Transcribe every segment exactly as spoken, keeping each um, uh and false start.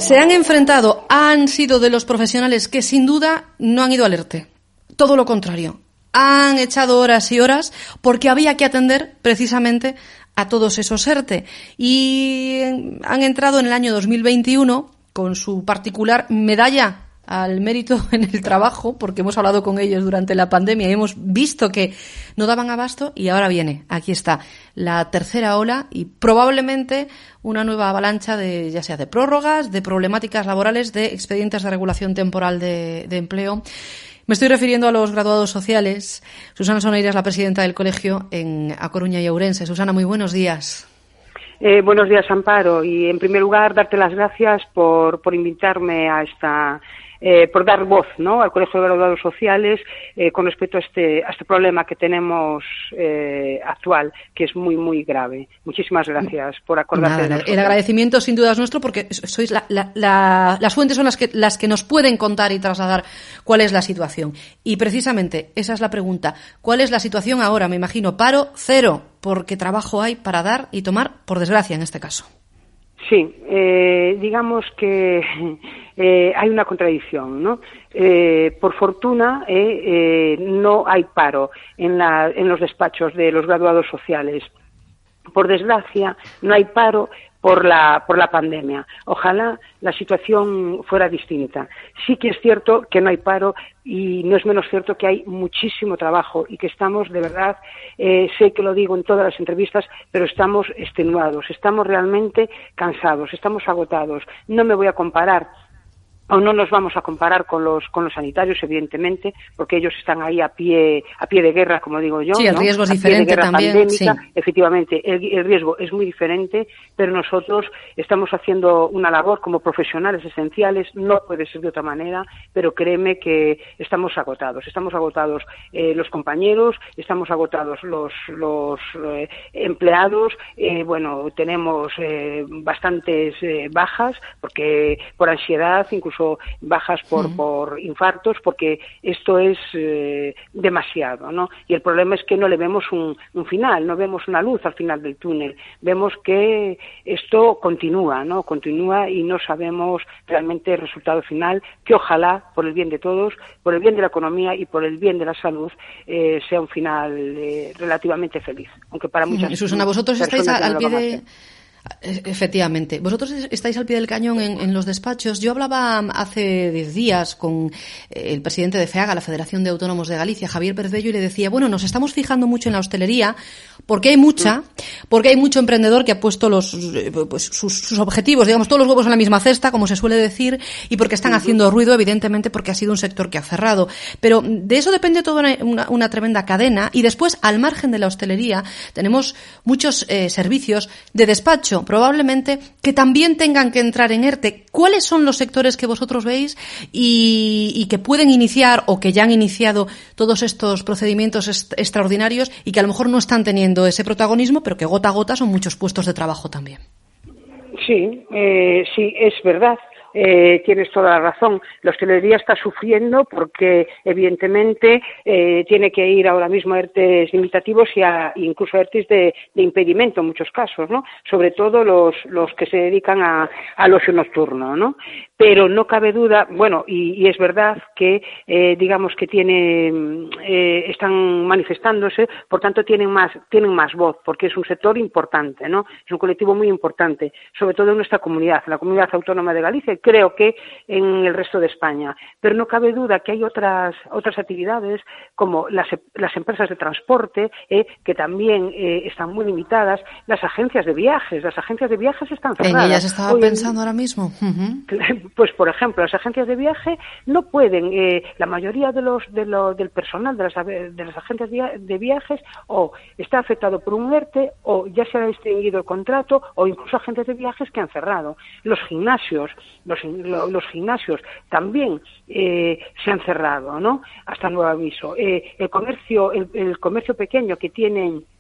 Se han enfrentado, han sido de los profesionales que sin duda no han ido al ERTE. Todo lo contrario. Han echado horas y horas porque había que atender precisamente a todos esos ERTE. Y han entrado en el año dos mil veintiuno con su particular medalla al mérito en el trabajo, porque hemos hablado con ellos durante la pandemia y hemos visto que no daban abasto, y ahora viene, aquí está, la tercera ola y probablemente una nueva avalancha de, ya sea de prórrogas, de problemáticas laborales, de expedientes de regulación temporal de, de empleo. Me estoy refiriendo a los graduados sociales. Susana Soneira es la presidenta del colegio en A Coruña y Ourense. Susana, muy buenos días. Eh, buenos días, Amparo. Y en primer lugar, darte las gracias por, por invitarme a esta... Eh, por dar voz, ¿no?, al Colegio de Graduados Sociales eh, con respecto a este, a este problema que tenemos eh, actual, que es muy, muy grave. Muchísimas gracias por acordarte Nada, de nosotros. El agradecimiento sin duda es nuestro porque sois la, la, la, las fuentes son las que, las que nos pueden contar y trasladar cuál es la situación. Y precisamente esa es la pregunta. ¿Cuál es la situación ahora? Me imagino paro cero, porque trabajo hay para dar y tomar, por desgracia en este caso. Sí, eh, digamos que eh, hay una contradicción, ¿no? Eh, por fortuna, eh, eh, no hay paro en, la, en los despachos de los graduados sociales. Por desgracia, no hay paro por la, por la pandemia. Ojalá la situación fuera distinta. Sí que es cierto que no hay paro y no es menos cierto que hay muchísimo trabajo y que estamos, de verdad, eh, sé que lo digo en todas las entrevistas, pero estamos extenuados, estamos realmente cansados, estamos agotados. No me voy a comparar o no nos vamos a comparar con los con los sanitarios, evidentemente, porque ellos están ahí a pie a pie de guerra, como digo yo. Sí, el ¿no? riesgo es a diferente pie de guerra también. Pandémica. Sí. Efectivamente, el, el riesgo es muy diferente, pero nosotros estamos haciendo una labor como profesionales esenciales, no puede ser de otra manera, pero créeme que estamos agotados, estamos agotados eh, los compañeros, estamos agotados los los eh, empleados, eh, bueno, tenemos eh, bastantes eh, bajas, porque por ansiedad, incluso bajas por, sí. por infartos, porque esto es eh, demasiado, ¿no? Y el problema es que no le vemos un, un final, no vemos una luz al final del túnel, vemos que esto continúa, ¿no? Continúa y no sabemos realmente el resultado final, que ojalá, por el bien de todos, por el bien de la economía y por el bien de la salud, eh, sea un final eh, relativamente feliz, aunque para muchas Susana, vosotros personas estáis al no pie lo de... Efectivamente. Vosotros estáis al pie del cañón en, en los despachos. Yo hablaba hace diez días con el presidente de FEAGA, la Federación de Autónomos de Galicia, Javier Pérez Bello, y le decía, bueno, nos estamos fijando mucho en la hostelería porque hay mucha, porque hay mucho emprendedor que ha puesto los pues, sus, sus objetivos, digamos, todos los huevos en la misma cesta, como se suele decir, y porque están haciendo ruido, evidentemente, porque ha sido un sector que ha cerrado. Pero de eso depende toda una, una, una tremenda cadena. Y después, al margen de la hostelería, tenemos muchos eh, servicios de despacho, probablemente, que también tengan que entrar en ERTE. ¿Cuáles son los sectores que vosotros veis y, y que pueden iniciar o que ya han iniciado todos estos procedimientos est- extraordinarios y que a lo mejor no están teniendo ese protagonismo, pero que gota a gota son muchos puestos de trabajo también? Sí, eh, sí, es verdad. Eh, tienes toda la razón. La hostelería está sufriendo porque, evidentemente, eh, tiene que ir ahora mismo a ERTEs limitativos y a, incluso a ERTEs de, de impedimento en muchos casos, ¿no? Sobre todo los, los que se dedican a, al ocio nocturno, ¿no? Pero no cabe duda, bueno, y, y es verdad que, eh, digamos que tiene, eh, están manifestándose, por tanto tienen más, tienen más voz, porque es un sector importante, ¿no? Es un colectivo muy importante, sobre todo en nuestra comunidad, la comunidad autónoma de Galicia, creo que en el resto de España. Pero no cabe duda que hay otras otras actividades como las, las empresas de transporte eh, que también eh, están muy limitadas, las agencias de viajes, las agencias de viajes están cerradas. En ellas estaba Hoy, pensando ahora mismo. Uh-huh. Pues, por ejemplo, las agencias de viaje no pueden, eh, la mayoría de los, de lo, del personal de las, de las agencias de viajes o está afectado por un ERTE o ya se ha extinguido el contrato o incluso agencias de viajes que han cerrado. Los gimnasios, Los, los gimnasios también eh, se han cerrado, ¿no? Hasta nuevo aviso. Eh, el comercio, el, el comercio pequeño que tienen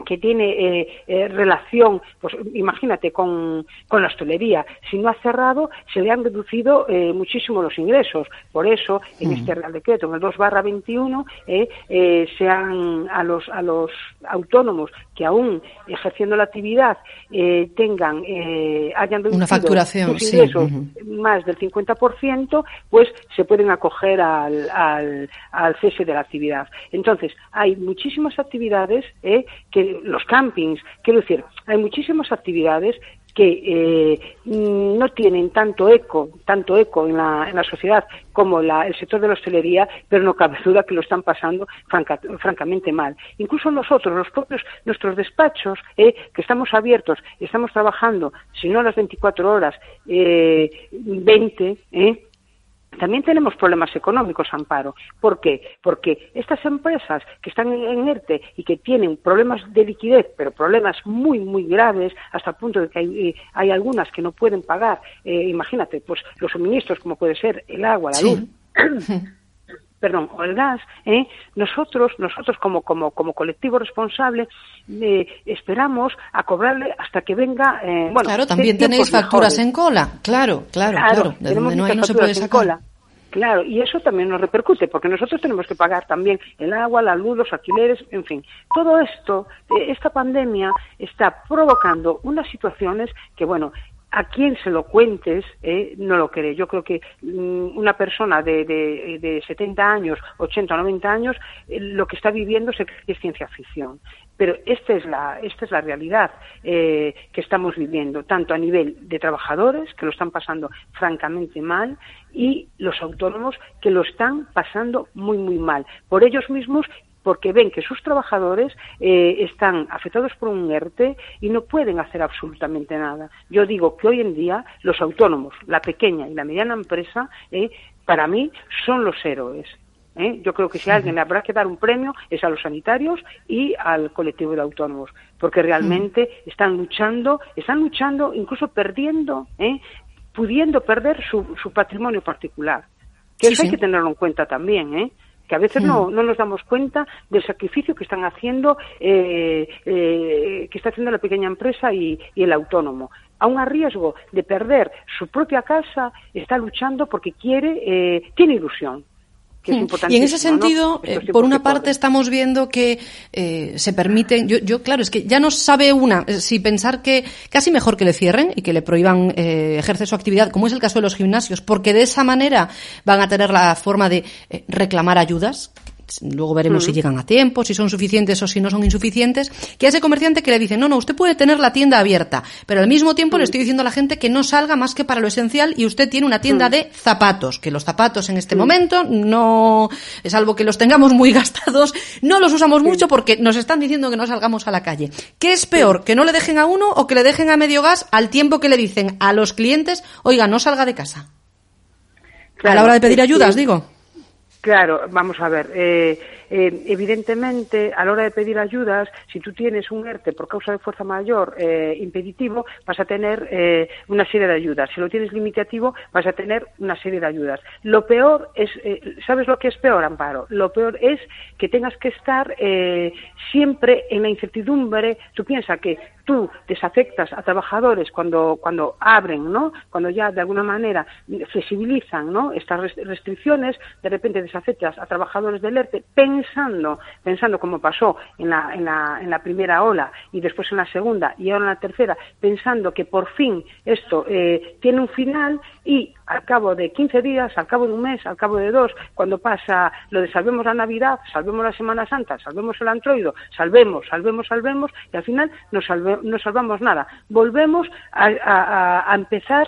que tiene eh, eh, relación, pues imagínate, con, con la hostelería. Si no ha cerrado, se le han reducido eh, muchísimo los ingresos. Por eso, en mm. este Real Decreto, en el dos barra veintiuno, eh, eh, se han, a los, a los autónomos que aún ejerciendo la actividad eh, tengan, eh, hayan reducido una facturación, sus ingresos sí. uh-huh. más del cincuenta por ciento, pues se pueden acoger al, al, al cese de la actividad. Entonces, hay muchísimas actividades eh, que los campings, quiero decir, hay muchísimas actividades que eh, no tienen tanto eco, tanto eco en la, en la sociedad como la, el sector de la hostelería, pero no cabe duda que lo están pasando franca, francamente mal. Incluso nosotros, los propios, nuestros despachos, eh, que estamos abiertos y estamos trabajando, si no las veinticuatro horas, eh, veinte, eh, también tenemos problemas económicos, Amparo. ¿Por qué? Porque estas empresas que están en ERTE y que tienen problemas de liquidez, pero problemas muy, muy graves, hasta el punto de que hay, hay algunas que no pueden pagar, eh, imagínate, pues los suministros, como puede ser el agua, la sí. luz, perdón, o el gas, ¿eh? nosotros, nosotros como, como, como colectivo responsable, eh, esperamos a cobrarle hasta que venga, eh, bueno. Claro, también tenéis facturas mejores. En cola, claro, claro, claro, claro de donde no hay no se puede sacar. Cola. Claro, y eso también nos repercute, porque nosotros tenemos que pagar también el agua, la luz, los alquileres, en fin. Todo esto, esta pandemia está provocando unas situaciones que, bueno, a quien se lo cuentes eh, no lo cree. Yo creo que mm, una persona de, de, de setenta años, ochenta o noventa años, eh, lo que está viviendo se cree que es ciencia ficción. Pero esta es la, esta es la realidad eh, que estamos viviendo, tanto a nivel de trabajadores, que lo están pasando francamente mal, y los autónomos, que lo están pasando muy, muy mal. Por ellos mismos, porque ven que sus trabajadores eh, están afectados por un ERTE y no pueden hacer absolutamente nada. Yo digo que hoy en día los autónomos, la pequeña y la mediana empresa, eh, para mí son los héroes. ¿Eh? Yo creo que si a alguien le habrá que dar un premio es a los sanitarios y al colectivo de autónomos, porque realmente están luchando, están luchando, incluso perdiendo, ¿eh? pudiendo perder su, su patrimonio particular. Que sí, eso sí. hay que tenerlo en cuenta también, ¿eh? que a veces no, no nos damos cuenta del sacrificio que están haciendo, eh, eh, que está haciendo la pequeña empresa y, y el autónomo. Aún a riesgo de perder su propia casa, está luchando porque quiere, eh, tiene ilusión. Que es y en ese sentido, ¿no? eh, por una parte estamos viendo que eh, se permiten, yo, yo claro, es que ya no sabe una eh, si pensar que casi mejor que le cierren y que le prohíban eh, ejercer su actividad, como es el caso de los gimnasios, porque de esa manera van a tener la forma de eh, reclamar ayudas. Luego veremos uh-huh. si llegan a tiempo, si son suficientes o si no son insuficientes, que a ese comerciante que le dice, no, no, usted puede tener la tienda abierta, pero al mismo tiempo uh-huh. le estoy diciendo a la gente que no salga más que para lo esencial y usted tiene una tienda uh-huh. de zapatos, que los zapatos en este uh-huh. momento no, salvo que los tengamos muy gastados, no los usamos uh-huh. mucho porque nos están diciendo que no salgamos a la calle. ¿Qué es peor, uh-huh. que no le dejen a uno o que le dejen a medio gas al tiempo que le dicen a los clientes, oiga, no salga de casa? Claro, a la hora de pedir sí, ayudas, sí. digo. Claro, vamos a ver, eh, eh, evidentemente a la hora de pedir ayudas, si tú tienes un ERTE por causa de fuerza mayor eh, impeditivo, vas a tener eh, una serie de ayudas. Si lo tienes limitativo, vas a tener una serie de ayudas. Lo peor es, eh, ¿sabes lo que es peor, Amparo? Lo peor es que tengas que estar eh, siempre en la incertidumbre. Tú piensas que tú desafectas a trabajadores cuando cuando abren, ¿no? Cuando ya de alguna manera flexibilizan, ¿no? Estas restricciones, de repente desafectas a trabajadores del ERTE pensando, pensando como pasó en la en la en la primera ola y después en la segunda y ahora en la tercera, pensando que por fin esto eh, tiene un final y al cabo de quince días, al cabo de un mes, al cabo de dos, cuando pasa lo de salvemos la Navidad, salvemos la Semana Santa, salvemos el antroido, salvemos, salvemos, salvemos y al final no salve, no salvamos nada. Volvemos a, a, a empezar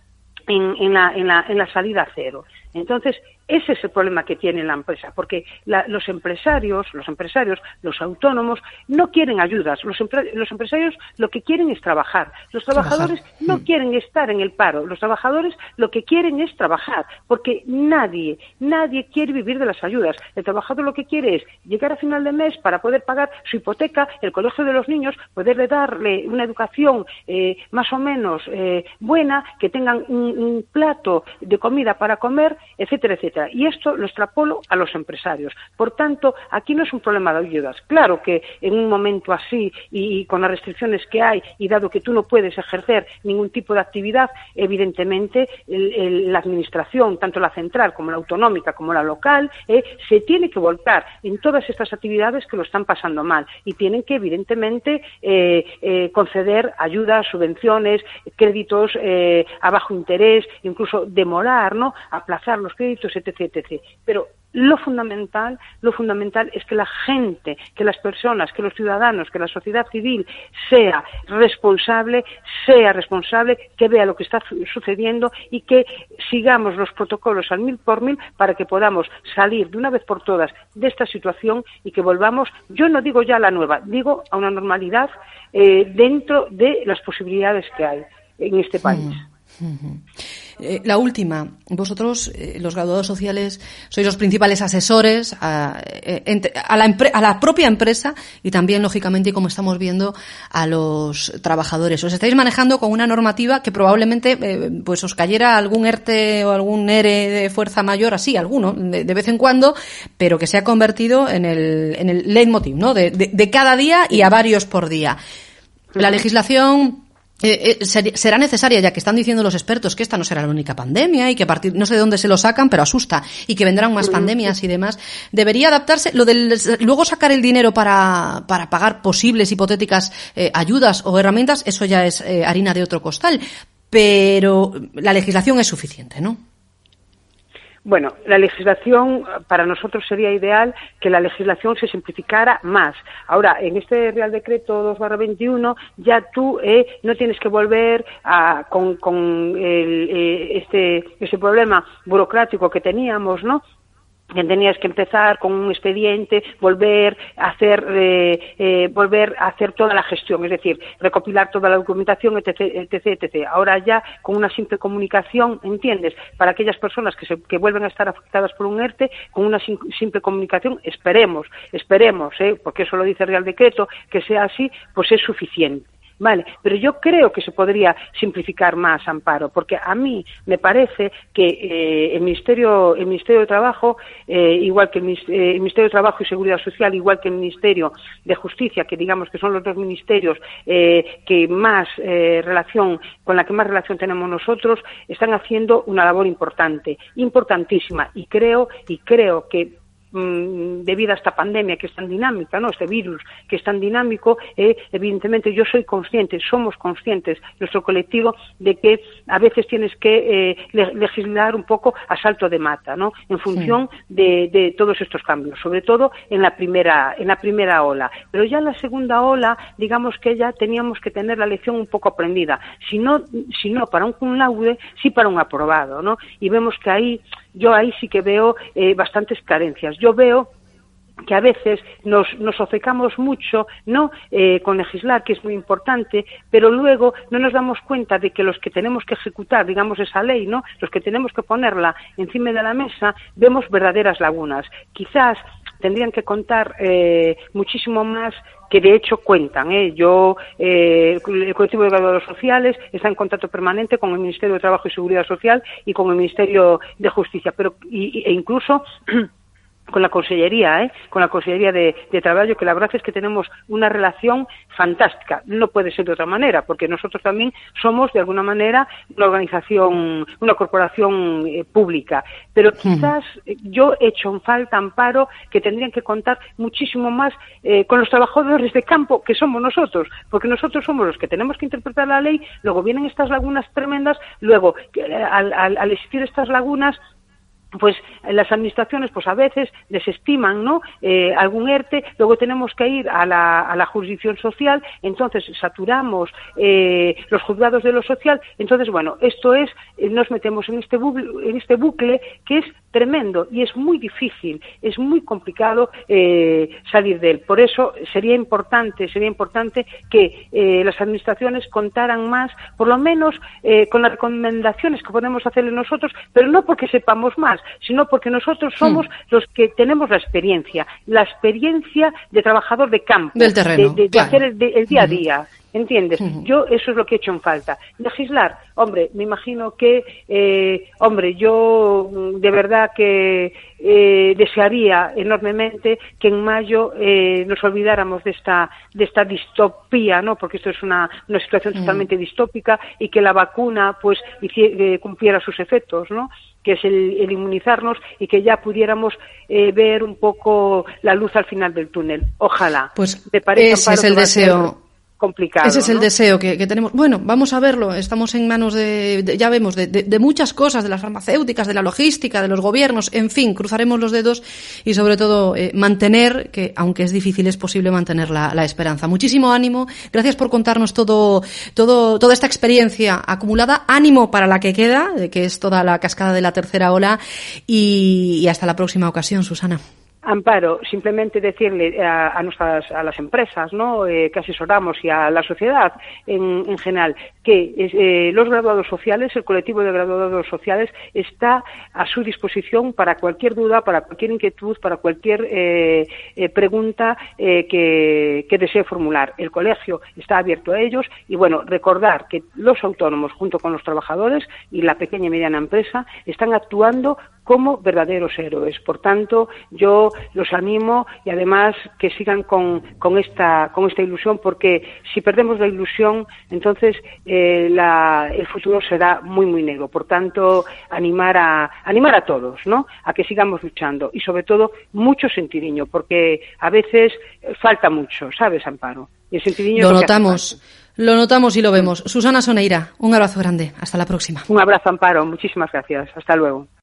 en, en, la, en, la, en la salida cero. Entonces, ese es el problema que tiene la empresa, porque la, los empresarios, los empresarios, los autónomos, no quieren ayudas. Los, empre, los empresarios lo que quieren es trabajar. Los trabajadores trabajar. no mm. quieren estar en el paro. Los trabajadores lo que quieren es trabajar, porque nadie, nadie quiere vivir de las ayudas. El trabajador lo que quiere es llegar a final de mes para poder pagar su hipoteca, el colegio de los niños, poderle darle una educación eh, más o menos eh, buena, que tengan un, un plato de comida para comer, etcétera, etcétera. etcétera. Y esto lo extrapolo a los empresarios. Por tanto, aquí no es un problema de ayudas. Claro que en un momento así y, y con las restricciones que hay y dado que tú no puedes ejercer ningún tipo de actividad, evidentemente el, el, la administración, tanto la central como la autonómica como la local, eh, se tiene que volcar en todas estas actividades que lo están pasando mal y tienen que evidentemente eh, eh, conceder ayudas, subvenciones, créditos eh, a bajo interés, incluso demorar, ¿no?, aplazar los créditos, etc, etcétera. Pero lo fundamental, lo fundamental es que la gente, que las personas, que los ciudadanos, que la sociedad civil sea responsable, sea responsable, que vea lo que está sucediendo y que sigamos los protocolos al mil por mil para que podamos salir de una vez por todas de esta situación y que volvamos, yo no digo ya a la nueva, digo a una normalidad eh, dentro de las posibilidades que hay en este país. Mm. Uh-huh. Eh, la última, vosotros, eh, los graduados sociales, sois los principales asesores a, eh, entre, a, la empre- a la propia empresa y también, lógicamente, y como estamos viendo, a los trabajadores. Os estáis manejando con una normativa que probablemente eh, pues os cayera algún ERTE o algún ERE de fuerza mayor, así, alguno, de, de vez en cuando, pero que se ha convertido en el, en el leitmotiv, ¿no?, de, de, de cada día y a varios por día. La legislación Eh, eh, ser, será necesaria, ya que están diciendo los expertos que esta no será la única pandemia y que a partir, no sé de dónde se lo sacan, pero asusta, y que vendrán más pandemias y demás. Debería adaptarse, lo del luego sacar el dinero para, para pagar posibles hipotéticas eh, ayudas o herramientas, eso ya es eh, harina de otro costal, pero la legislación es suficiente, ¿no? Bueno, la legislación, para nosotros sería ideal que la legislación se simplificara más. Ahora, en este Real Decreto dos barra veintiuno, ya tú eh, no tienes que volver a, con, con el, eh, este, ese problema burocrático que teníamos, ¿no?, que tenías que empezar con un expediente, volver a hacer eh, eh, volver a hacer toda la gestión, es decir, recopilar toda la documentación, etc, etc, etcétera. Ahora ya con una simple comunicación, ¿entiendes? Para aquellas personas que se que vuelven a estar afectadas por un ERTE, con una sim, simple comunicación, esperemos, esperemos, ¿eh? Porque eso lo dice el Real Decreto, que sea así, pues es suficiente. Vale, pero yo creo que se podría simplificar más, Amparo, porque a mí me parece que eh, el Ministerio el Ministerio de Trabajo, eh, igual que el, eh, el Ministerio de Trabajo y Seguridad Social, igual que el Ministerio de Justicia, que digamos que son los dos ministerios eh, que más eh, relación, con la que más relación tenemos nosotros, están haciendo una labor importante, importantísima, y creo, y creo que debido a esta pandemia que es tan dinámica, ¿no?, este virus que es tan dinámico, eh, evidentemente yo soy consciente, somos conscientes, nuestro colectivo, de que a veces tienes que eh, legislar un poco a salto de mata, ¿no?, en función sí. de, de todos estos cambios, sobre todo en la primera en la primera ola. Pero ya en la segunda ola, digamos que ya teníamos que tener la lección un poco aprendida, si no, si no para un cum laude, sí para un aprobado, ¿no?, y vemos que ahí, yo ahí sí que veo eh, bastantes carencias. Yo veo que a veces nos, nos obcecamos mucho, ¿no?, eh, con legislar, que es muy importante, pero luego no nos damos cuenta de que los que tenemos que ejecutar, digamos, esa ley, ¿no?, los que tenemos que ponerla encima de la mesa, vemos verdaderas lagunas. Quizás tendrían que contar eh, muchísimo más, que de hecho cuentan. ¿eh? Yo, eh, el colectivo de graduados sociales está en contacto permanente con el Ministerio de Trabajo y Seguridad Social y con el Ministerio de Justicia, pero y, e incluso con la Consellería, ¿eh? con la Consellería de, de Trabajo, que la verdad es que tenemos una relación fantástica. No puede ser de otra manera, porque nosotros también somos, de alguna manera, una organización, una corporación eh, pública. Pero quizás eh, yo he hecho en falta, Amparo, que tendrían que contar muchísimo más eh, con los trabajadores de campo, que somos nosotros, porque nosotros somos los que tenemos que interpretar la ley, luego vienen estas lagunas tremendas, luego, eh, al, al, al existir estas lagunas, pues las administraciones pues a veces desestiman, ¿no?, eh, algún ERTE, luego tenemos que ir a la, a la jurisdicción social, entonces saturamos eh, los juzgados de lo social, entonces bueno, esto es, eh, nos metemos en este bucle, en este bucle que es tremendo y es muy difícil, es muy complicado eh, salir de él. Por eso sería importante, sería importante que eh, las administraciones contaran más, por lo menos eh, con las recomendaciones que podemos hacerle nosotros, pero no porque sepamos más, sino porque nosotros somos sí. los que tenemos la experiencia, la experiencia de trabajador de campo, del terreno, de, de, de claro. hacer el, de, el día a día. ¿Entiendes? Uh-huh. Yo eso es lo que he hecho en falta. Legislar, hombre, me imagino que, eh, hombre, yo de verdad que eh, desearía enormemente que en mayo eh, nos olvidáramos de esta de esta distopía, ¿no? Porque esto es una, una situación uh-huh. totalmente distópica, y que la vacuna pues hici- eh, cumpliera sus efectos, ¿no? Que es el, el inmunizarnos, y que ya pudiéramos eh, ver un poco la luz al final del túnel. Ojalá. Pues me parece, ese Amparo, es el deseo. Complicado, Ese es el ¿no? deseo que, que tenemos. Bueno, vamos a verlo. Estamos en manos de, de ya vemos, de, de, de muchas cosas, de las farmacéuticas, de la logística, de los gobiernos. En fin, cruzaremos los dedos y, sobre todo, eh, mantener, que aunque es difícil, es posible mantener la, la esperanza. Muchísimo ánimo. Gracias por contarnos todo, todo, toda esta experiencia acumulada. Ánimo para la que queda, que es toda la cascada de la tercera ola. Y, y hasta la próxima ocasión, Susana. Amparo, simplemente decirle a, a nuestras a las empresas, ¿no? Eh, que asesoramos, y a la sociedad en, en general, que eh, los graduados sociales, el colectivo de graduados sociales, está a su disposición para cualquier duda, para cualquier inquietud, para cualquier eh, eh, pregunta eh, que, que desee formular. El colegio está abierto a ellos, y bueno, recordar que los autónomos, junto con los trabajadores y la pequeña y mediana empresa, están actuando como verdaderos héroes. Por tanto, yo los animo, y además que sigan con, con esta con esta ilusión, porque si perdemos la ilusión, entonces eh, la, el futuro será muy muy negro. Por tanto, animar a animar a todos, ¿no? A que sigamos luchando, y sobre todo mucho sentiriño, porque a veces falta mucho, ¿sabes, Amparo? Y el sentiriño lo es lo notamos. Que hace Lo notamos y lo vemos. Susana Soneira, un abrazo grande. Hasta la próxima. Un abrazo, Amparo. Muchísimas gracias. Hasta luego.